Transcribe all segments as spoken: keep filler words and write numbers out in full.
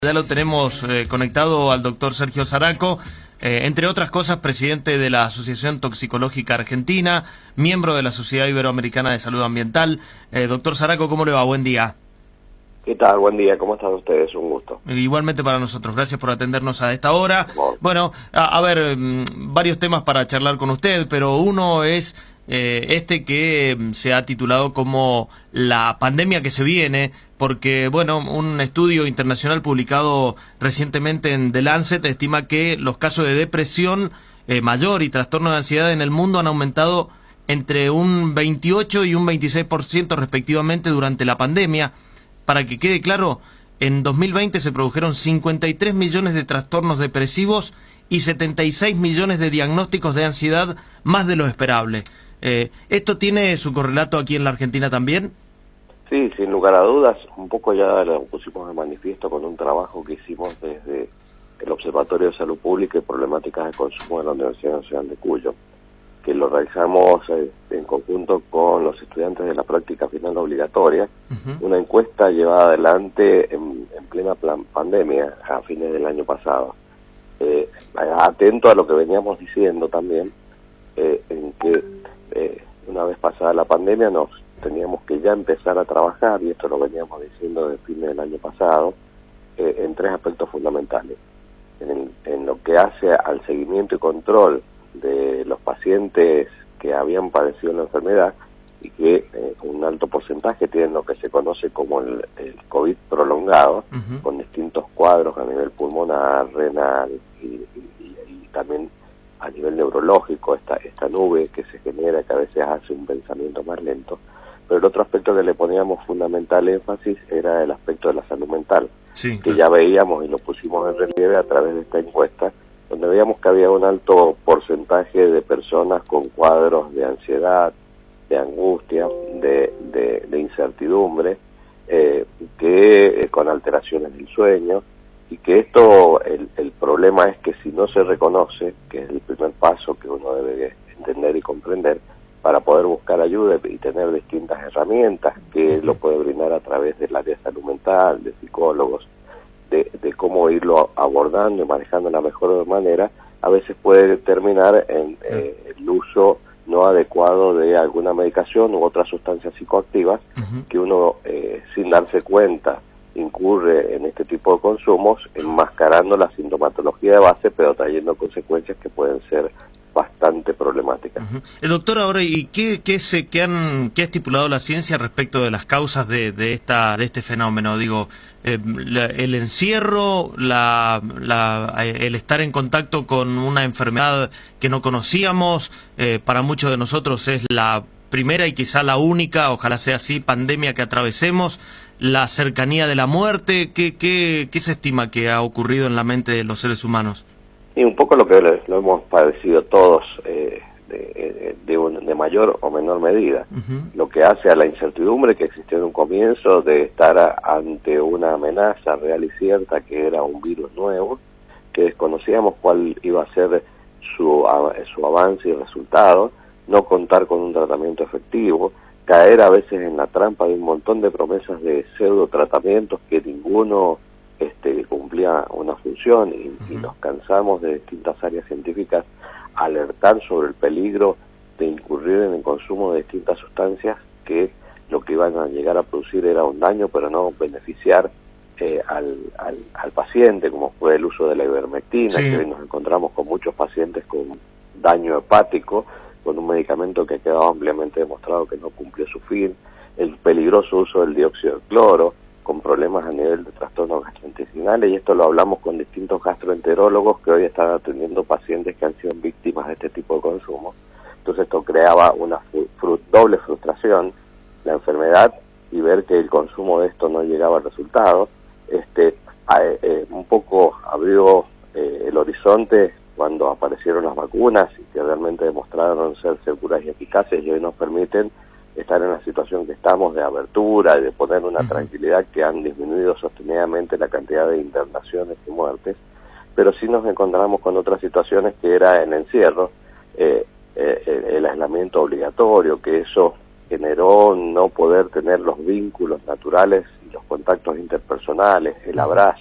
Ya lo tenemos eh, conectado al doctor Sergio Zaraco, eh, entre otras cosas, presidente de la Asociación Toxicológica Argentina, miembro de la Sociedad Iberoamericana de Salud Ambiental. Eh, doctor Zaraco, ¿cómo le va? Buen día. ¿Qué tal? Buen día. ¿Cómo están ustedes? Un gusto. Igualmente para nosotros. Gracias por atendernos a esta hora. Bueno, a, a ver, varios temas para charlar con usted, pero uno es eh, este que se ha titulado como la pandemia que se viene, porque, bueno, un estudio internacional publicado recientemente en The Lancet estima que los casos de depresión eh, mayor y trastorno de ansiedad en el mundo han aumentado entre un veintiocho y un veintiséis por ciento respectivamente durante la pandemia. Para que quede claro, en dos mil veinte se produjeron cincuenta y tres millones de trastornos depresivos y setenta y seis millones de diagnósticos de ansiedad, más de lo esperable. Eh, ¿Esto tiene su correlato aquí en la Argentina también? Sí, sin lugar a dudas. Un poco ya lo pusimos de manifiesto con un trabajo que hicimos desde el Observatorio de Salud Pública y Problemáticas de Consumo de la Universidad Nacional de Cuyo, que lo realizamos eh, en conjunto con los estudiantes de la práctica final obligatoria, uh-huh. Una encuesta llevada adelante en, en plena plan, pandemia a fines del año pasado. Eh, atento a lo que veníamos diciendo también, eh, en que eh, una vez pasada la pandemia nos teníamos que ya empezar a trabajar, y esto lo veníamos diciendo desde fines del año pasado, eh, en tres aspectos fundamentales. En, en lo que hace al seguimiento y control de los pacientes que habían padecido la enfermedad y que eh, un alto porcentaje tienen lo que se conoce como el, el COVID prolongado, uh-huh. con distintos cuadros a nivel pulmonar, renal y, y, y también a nivel neurológico, esta, esta nube que se genera, que a veces hace un pensamiento más lento. Pero el otro aspecto que le poníamos fundamental énfasis era el aspecto de la salud mental, sí, que claro. Ya veíamos y lo pusimos en relieve a través de esta encuesta, donde veíamos que había un alto porcentaje de personas con cuadros de ansiedad, de angustia, de, de, de incertidumbre, eh, que eh, con alteraciones del sueño, y que esto, el, el problema es que si no se reconoce, que es el primer paso que uno debe entender y comprender, para poder buscar ayuda y tener distintas herramientas que lo puede brindar a través del área de salud mental, de psicólogos, De, de cómo irlo abordando y manejando de la mejor manera, a veces puede terminar en eh, el uso no adecuado de alguna medicación u otras sustancias psicoactivas, uh-huh. que uno, eh, sin darse cuenta, incurre en este tipo de consumos, enmascarando la sintomatología de base, pero trayendo consecuencias que pueden ser bastante problemáticas. Uh-huh. El doctor, ahora, ¿y qué, qué, se, qué, han, qué ha estipulado la ciencia respecto de las causas de, de, esta, de este fenómeno? Digo, eh, la, el encierro, la, la, el estar en contacto con una enfermedad que no conocíamos, eh, para muchos de nosotros es la primera y quizá la única, ojalá sea así, pandemia que atravesemos, la cercanía de la muerte. ¿Qué, qué, qué se estima que ha ocurrido en la mente de los seres humanos? Y un poco lo que lo hemos padecido todos, eh, de, de, un, de mayor o menor medida. Uh-huh. Lo que hace a la incertidumbre que existió en un comienzo de estar a, ante una amenaza real y cierta, que era un virus nuevo, que desconocíamos cuál iba a ser su, a, su avance y resultado, no contar con un tratamiento efectivo, caer a veces en la trampa de un montón de promesas de pseudo tratamientos que ninguno Este, cumplía una función, y, uh-huh. y nos cansamos de distintas áreas científicas alertar sobre el peligro de incurrir en el consumo de distintas sustancias que lo que iban a llegar a producir era un daño, pero no beneficiar eh, al, al, al paciente, como fue el uso de la ivermectina, sí. que hoy nos encontramos con muchos pacientes con daño hepático, con un medicamento que ha quedado ampliamente demostrado que no cumplió su fin, el peligroso uso del dióxido de cloro, con problemas a nivel de trastornos gastrointestinales, y esto lo hablamos con distintos gastroenterólogos que hoy están atendiendo pacientes que han sido víctimas de este tipo de consumo. Entonces esto creaba una fru doble frustración, la enfermedad y ver que el consumo de esto no llegaba al resultado. Este, eh, eh, un poco abrió eh, el horizonte cuando aparecieron las vacunas y que realmente demostraron ser seguras y eficaces, y hoy nos permiten estar en la situación que estamos de abertura y de poner una uh-huh. tranquilidad, que han disminuido sostenidamente la cantidad de internaciones y muertes, pero sí nos encontramos con otras situaciones que era el encierro, eh, eh, el aislamiento obligatorio, que eso generó no poder tener los vínculos naturales y los contactos interpersonales, el abrazo,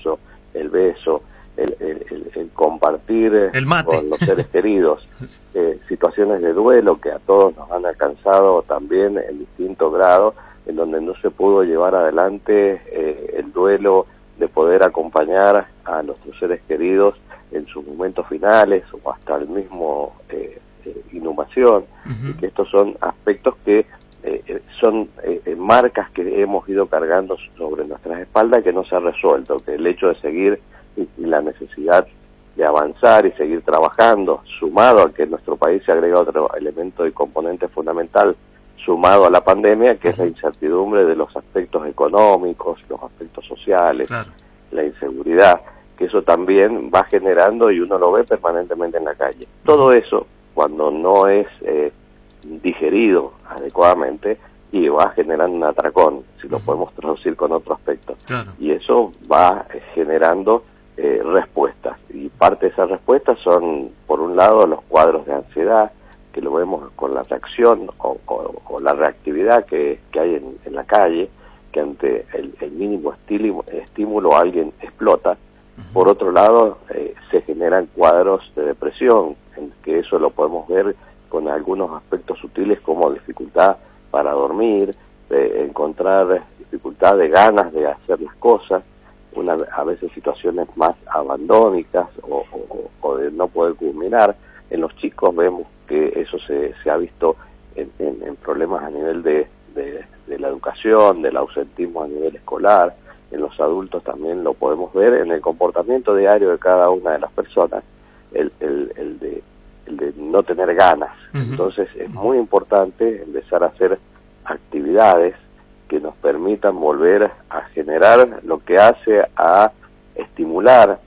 el beso, el, el, el, el compartir el mate con los seres queridos, eh, situaciones de duelo que a todos nos han alcanzado también en distintos grados, en donde no se pudo llevar adelante eh, el duelo de poder acompañar a nuestros seres queridos en sus momentos finales o hasta el mismo eh, eh, inhumación, uh-huh. y que estos son aspectos que eh, son eh, marcas que hemos ido cargando sobre nuestras espaldas que no se ha resuelto, que el hecho de seguir y, y la necesidad de avanzar y seguir trabajando, sumado a que en nuestro país se agrega otro elemento y componente fundamental, sumado a la pandemia, que es la incertidumbre de los aspectos económicos, los aspectos sociales, claro. la inseguridad, que eso también va generando y uno lo ve permanentemente en la calle. Todo eso, cuando no es eh, digerido adecuadamente, y va generando un atracón, si lo podemos traducir con otro aspecto. Claro. Y eso va generando eh, respuestas, y parte de esas respuestas son, por un lado, los cuadros de ansiedad, que lo vemos con la reacción o, o, o la reactividad que, que hay en, en la calle, que ante el, el mínimo estímulo, estímulo alguien explota. Uh-huh. Por otro lado, eh, se generan cuadros de depresión, en que eso lo podemos ver con algunos aspectos sutiles como dificultad para dormir, de encontrar dificultad de ganas de hacer las cosas, una, a veces situaciones más abandónicas o, o, o de no poder culminar. En los chicos vemos que eso se, se ha visto en, en, en problemas a nivel de, de, de la educación, del ausentismo a nivel escolar. En los adultos también lo podemos ver en el comportamiento diario de cada una de las personas, el, el, el, de, el de no tener ganas. Uh-huh. Entonces es muy importante empezar a hacer actividades que nos permitan volver a generar lo que hace a estimular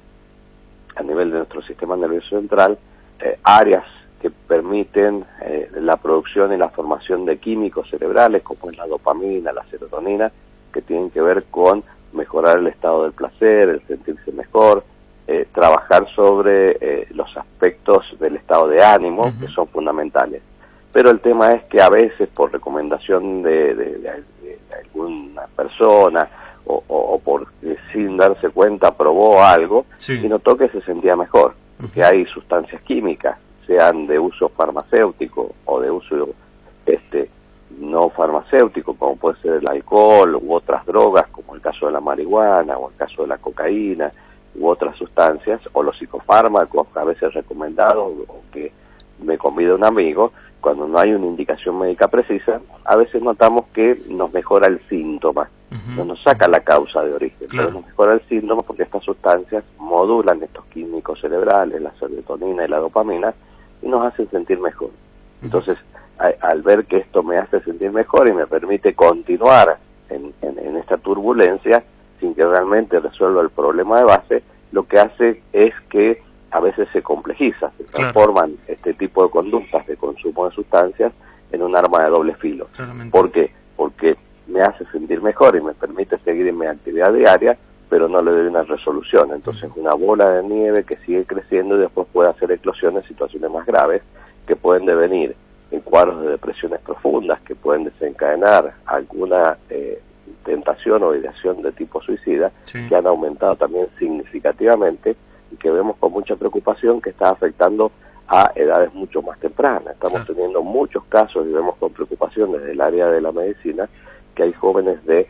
a nivel de nuestro sistema nervioso central eh, áreas que permiten eh, la producción y la formación de químicos cerebrales, como es la dopamina, la serotonina, que tienen que ver con mejorar el estado del placer, el sentirse mejor, eh, trabajar sobre eh, los aspectos del estado de ánimo, uh-huh. que son fundamentales. Pero el tema es que a veces, por recomendación de, de, de, de alguna persona, o, o, o por sin darse cuenta probó algo, sí. y notó que se sentía mejor, uh-huh. que hay sustancias químicas, sean de uso farmacéutico o de uso este no farmacéutico, como puede ser el alcohol u otras drogas, como el caso de la marihuana o el caso de la cocaína u otras sustancias, o los psicofármacos a veces recomendados, o que me convida un amigo, cuando no hay una indicación médica precisa, a veces notamos que nos mejora el síntoma, uh-huh. no nos saca la causa de origen, claro. pero nos mejora el síntoma porque estas sustancias modulan estos químicos cerebrales, la serotonina y la dopamina, y nos hacen sentir mejor. Uh-huh. Entonces, a, al ver que esto me hace sentir mejor y me permite continuar en, en, en esta turbulencia, sin que realmente resuelva el problema de base, lo que hace es que a veces se complejiza, se transforman claro. este tipo de conductas de consumo de sustancias en un arma de doble filo. Claramente. ¿Por qué? Porque me hace sentir mejor y me permite seguir en mi actividad diaria, pero no le doy una resolución. Entonces uh-huh. una bola de nieve que sigue creciendo y después puede hacer eclosiones, situaciones más graves, que pueden devenir en cuadros de depresiones profundas, que pueden desencadenar alguna eh, tentación o ideación de tipo suicida, sí. que han aumentado también significativamente, y que vemos con mucha preocupación que está afectando a edades mucho más tempranas. Estamos claro. teniendo muchos casos y vemos con preocupación desde el área de la medicina que hay jóvenes de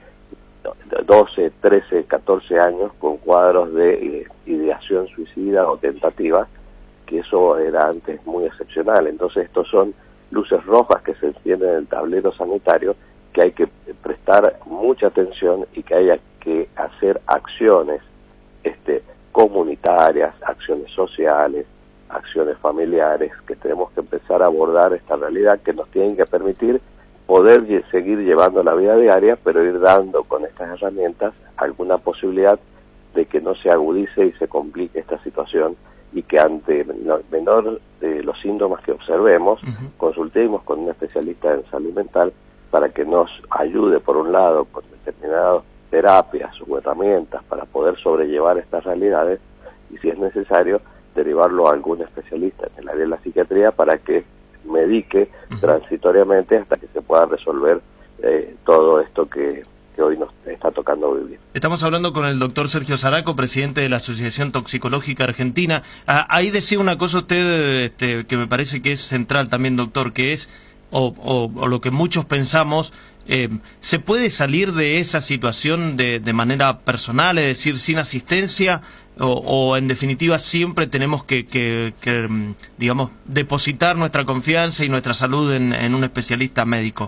doce, trece, catorce años con cuadros de ideación suicida o tentativa, que eso era antes muy excepcional. Entonces estos son luces rojas que se encienden en el tablero sanitario, que hay que prestar mucha atención y que haya que hacer acciones este comunitarias, acciones sociales, acciones familiares, que tenemos que empezar a abordar esta realidad que nos tienen que permitir poder seguir llevando la vida diaria, pero ir dando con estas herramientas alguna posibilidad de que no se agudice y se complique esta situación, y que ante menor de los síntomas que observemos, uh-huh. consultemos con un especialista en salud mental para que nos ayude, por un lado, con determinadas terapias o herramientas para poder sobrellevar estas realidades, y si es necesario derivarlo a algún especialista en el área de la psiquiatría para que medique uh-huh. transitoriamente hasta que se pueda resolver eh, todo esto que, que hoy nos está tocando vivir. Estamos hablando con el doctor Sergio Zaraco, presidente de la Asociación Toxicológica Argentina. Ah, ahí decía una cosa usted este, que me parece que es central también, doctor, que es, o, o, o lo que muchos pensamos, eh, ¿se puede salir de esa situación de, de manera personal, es decir, sin asistencia? O, o en definitiva siempre tenemos que, que, que, digamos, depositar nuestra confianza y nuestra salud en, en un especialista médico.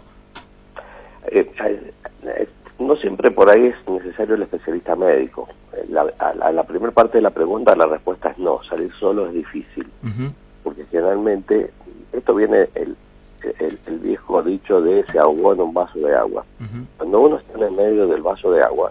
Eh, eh, no siempre por ahí es necesario el especialista médico. La, a, a la primera parte de la pregunta la respuesta es no, salir solo es difícil. Uh-huh. Porque generalmente, esto viene el, el, el viejo dicho de se ahogó en un vaso de agua. Uh-huh. Cuando uno está en el medio del vaso de agua,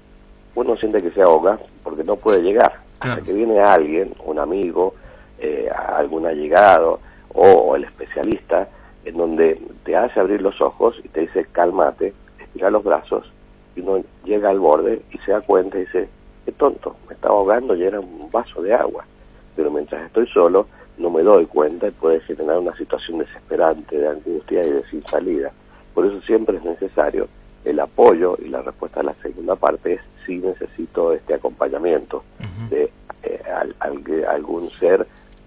uno siente que se ahoga porque no puede llegar. Claro. Hasta que viene alguien, un amigo, eh, algún allegado o, o el especialista, en donde te hace abrir los ojos y te dice cálmate, estira los brazos, y uno llega al borde y se da cuenta y dice, qué tonto, me estaba ahogando y era un vaso de agua. Pero mientras estoy solo, no me doy cuenta y puede generar una situación desesperante, de angustia y de sin salida. Por eso siempre es necesario el apoyo, y la respuesta a la segunda parte es sí necesito este acompañamiento uh-huh. de eh, al, al, algún ser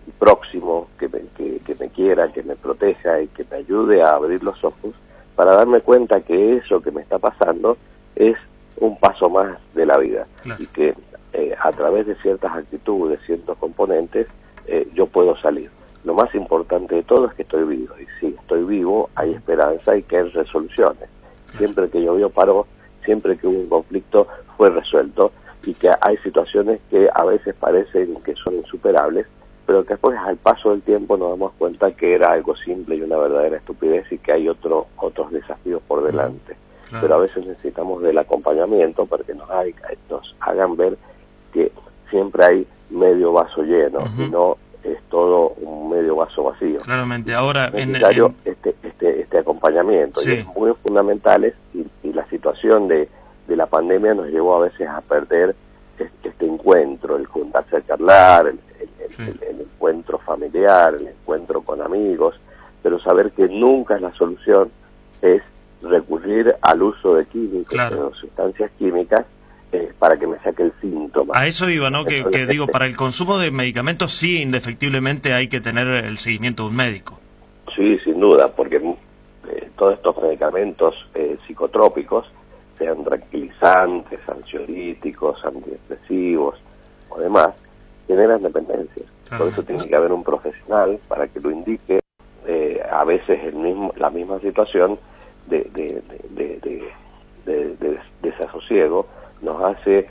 próximo que me, que, que me quiera, que me proteja y que me ayude a abrir los ojos para darme cuenta que eso que me está pasando es un paso más de la vida. Claro. Y que eh, a través de ciertas actitudes, ciertos componentes, eh, yo puedo salir. Lo más importante de todo es que estoy vivo, y si estoy vivo hay esperanza y que hay resoluciones. Siempre que llovió paró, siempre que hubo un conflicto fue resuelto, y que hay situaciones que a veces parecen que son insuperables, pero que después al paso del tiempo nos damos cuenta que era algo simple y una verdadera estupidez y que hay otro, otros desafíos por delante. Claro. Pero a veces necesitamos del acompañamiento para que nos, hay, nos hagan ver que siempre hay medio vaso lleno uh-huh. y no es todo un medio vaso vacío. Claramente, ahora es necesario en, en... Este, este, este acompañamiento sí. y es muy fundamental, y, y la situación de, de la pandemia nos llevó a veces a perder este, este encuentro, el juntarse a charlar, el, el, sí. el, el encuentro familiar, el encuentro con amigos, pero saber que nunca la solución es recurrir al uso de químicos, claro. de sustancias químicas, Eh, para que me saque el síntoma. A eso iba, ¿no? Que, que digo, para el consumo de medicamentos sí, indefectiblemente hay que tener el seguimiento de un médico. Sí, sin duda, porque eh, todos estos medicamentos eh, psicotrópicos, sean tranquilizantes, ansiolíticos, antidepresivos o demás, generan dependencias. Claro. Por eso tiene que haber un profesional para que lo indique. Eh, a veces el mismo, la misma situación de, de, de, de, de, de, de desasosiego nos hace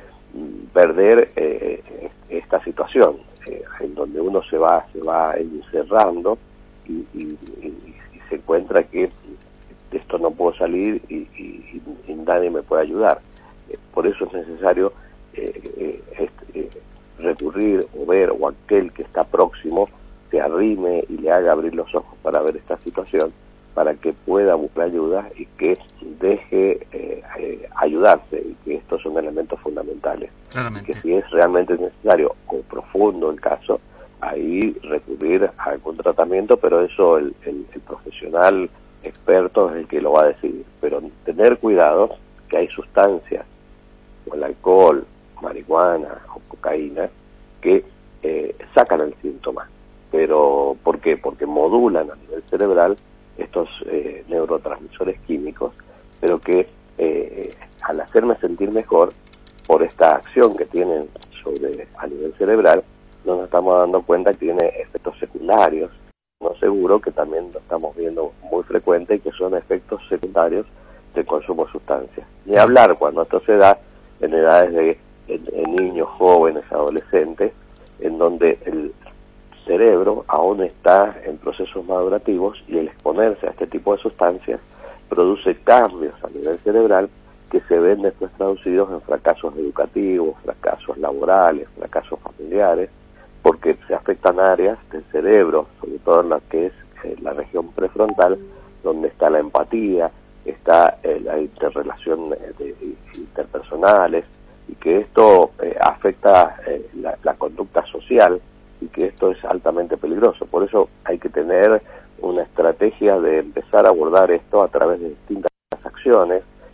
perder eh, esta situación eh, en donde uno se va se va encerrando y, y, y, y se encuentra que esto no puedo salir y, y, y nadie me puede ayudar. Eh, por eso es necesario eh, eh, este, eh, recurrir o ver, o aquel que está próximo se arrime y le haga abrir los ojos para ver esta situación, para que pueda buscar ayuda y que deje eh, eh, ayudarse, y que estos son elementos fundamentales. Claramente. Y que si es realmente necesario o profundo el caso, ahí recurrir a algún tratamiento, pero eso el, el, el profesional experto es el que lo va a decidir. Pero tener cuidado que hay sustancias, como el alcohol, marihuana o cocaína, que eh, sacan el síntoma. Pero ¿por qué? Porque modulan a nivel cerebral estos eh, neurotransmisores químicos, pero que eh, al hacerme sentir mejor por esta acción que tienen sobre a nivel cerebral, no nos estamos dando cuenta que tiene efectos secundarios, no seguro, que también lo estamos viendo muy frecuente, y que son efectos secundarios del consumo de sustancias. Ni hablar cuando esto se da en edades de en, en niños, jóvenes, adolescentes, en donde el cerebro aún está en procesos madurativos, y el exponerse a este tipo de sustancias produce cambios a nivel cerebral que se ven después traducidos en fracasos educativos, fracasos laborales, fracasos familiares, porque se afectan áreas del cerebro, sobre todo en la que es eh, la región prefrontal, donde está la empatía, está eh, la interrelación de, de, interpersonales, y que esto eh, afecta eh, la, la conducta social, y que esto es altamente peligroso. Por eso hay que tener una estrategia de empezar a abordar esto a través de distintas acciones,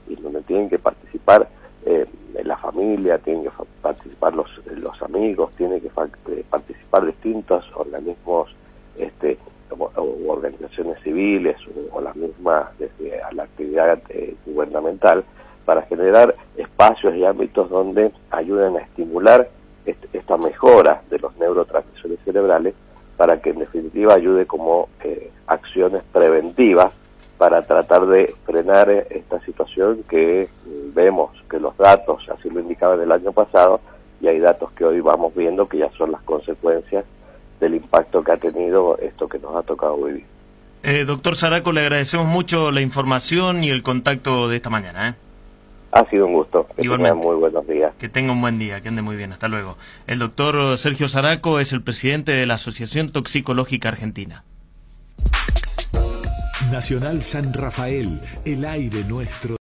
y donde tienen que participar eh, la familia, tienen que participar los, los amigos, tienen que participar distintos organismos este, o, o organizaciones civiles o, o las mismas desde a la actividad eh, gubernamental, para generar espacios y ámbitos donde ayuden a estimular este, esta mejora de los neurotransmisores cerebrales, para que en definitiva ayude como eh, acciones preventivas para tratar de frenar esta situación que vemos que los datos así lo indicaban el año pasado, y hay datos que hoy vamos viendo que ya son las consecuencias del impacto que ha tenido esto que nos ha tocado vivir. Eh, doctor Zaraco, le agradecemos mucho la información y el contacto de esta mañana, ¿eh? Ha sido un gusto. Que Igualmente. tenga muy buenos días. Que tenga un buen día, que ande muy bien. Hasta luego. El doctor Sergio Zaraco es el presidente de la Asociación Toxicológica Argentina. Nacional San Rafael, el aire nuestro.